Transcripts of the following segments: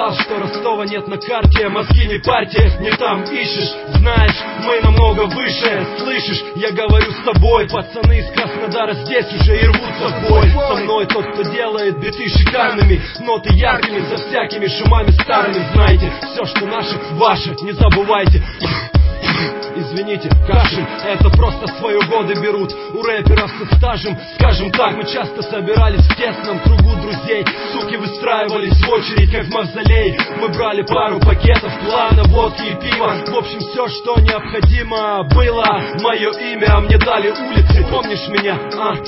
сказал, что Ростова нет на карте. Мозги не парьте, не там ищешь. Знаешь, мы намного выше. Слышишь, я говорю с тобой. Пацаны из Краснодара здесь уже и рвут за бой. Со мной тот, кто делает биты шикарными, ноты яркими, за всякими шумами старыми. Знаете, все, что наше, ваше, не забывайте. Извините, кашель, это просто свои годы берут у рэперов со стажем. Скажем так, мы часто собирались в тесном кругу друзей. Суки выстраивались в очередь, как в мавзолей. Мы брали пару пакетов плана, водки и пива. В общем, все, что необходимо было. Мое имя мне дали улицы. Помнишь меня?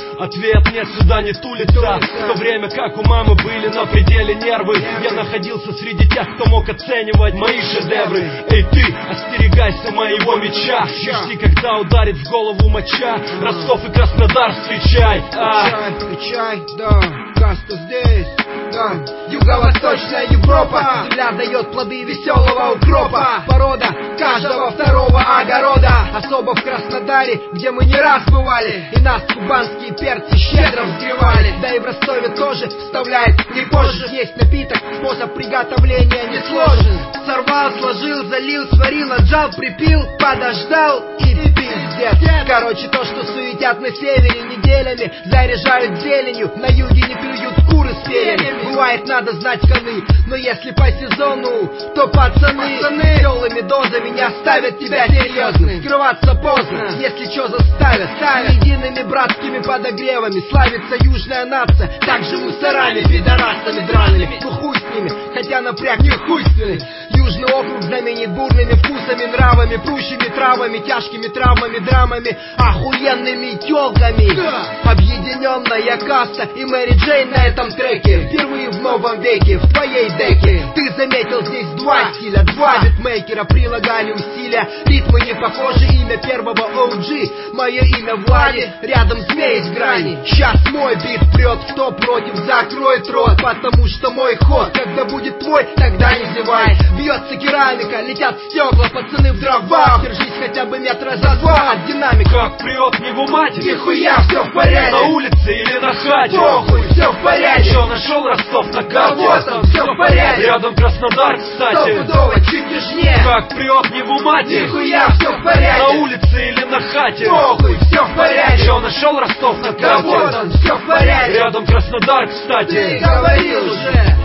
Ответ нет, сюда нет улица. В то время как у мамы были на пределе нервы, я находился среди тех, кто мог оценивать мои шедевры. Эй ты, остерегайся моего меча. Жди, когда ударит в голову моча. Ростов и Краснодар встречай. Встречай, да, каста здесь, да. Юго-восточная Европа, земля дает плоды веселого укропа. Порода каждого второго огорода. Особо в Краснодаре, где мы не раз бывали, и нас кубанские перцы щедро взгревали. Да и в Ростове тоже вставляет не позже. Есть напиток, способ приготовления не сложен. Сорвал, сложил, залил, сварил, отжал, припил, подождал и пиздец. Короче, то, что суетят на севере неделями, заряжают зеленью, на юге не клюют куры с перьями. Бывает, надо знать коны, но если по сезону, то пацаны веселыми дозами не оставят тебя серьезным. Скрываться поздно, если чё заставят. Едиными братскими подогревами славится южная нация, также мусорами, пидорасами драными. Ну хуй с ними, хотя напряг не хуйственный. Южный округ знаменит бурными вкусами, нравами, прущими травами, тяжкими травмами, драмами, охуенными тёлками. Объединенная каста и Мэри Джейн на этом треке. Впервые в новом веке, в твоей деке. Ты заметил, здесь два стиля, два битмейкера прилагали усилия. Ритмы не похожи, имя первого OG, мое имя Влади, рядом змей с грани. Сейчас мой бит прет, кто против, закроет рот, потому что мой ход, когда будет твой, тогда не зевай. Бьется керамика, летят стекла, пацаны в дровах. Держись хотя бы метра за два от динамика. Как прет не в умате, нихуя, все в порядке. На улице или на хате, похуй, все в порядке. Чё, нашел Ростов на карте? Вот он, все в порядке. Рядом Краснодар, кстати. Стопудово, чуть южнее. Как прет не в умате, нихуя, все в порядке. На улице или на хате, похуй, все в порядке. Чё, нашел Ростов на карте? Вот он, все в порядке. Рядом Краснодар, кстати. Ты говорил уже.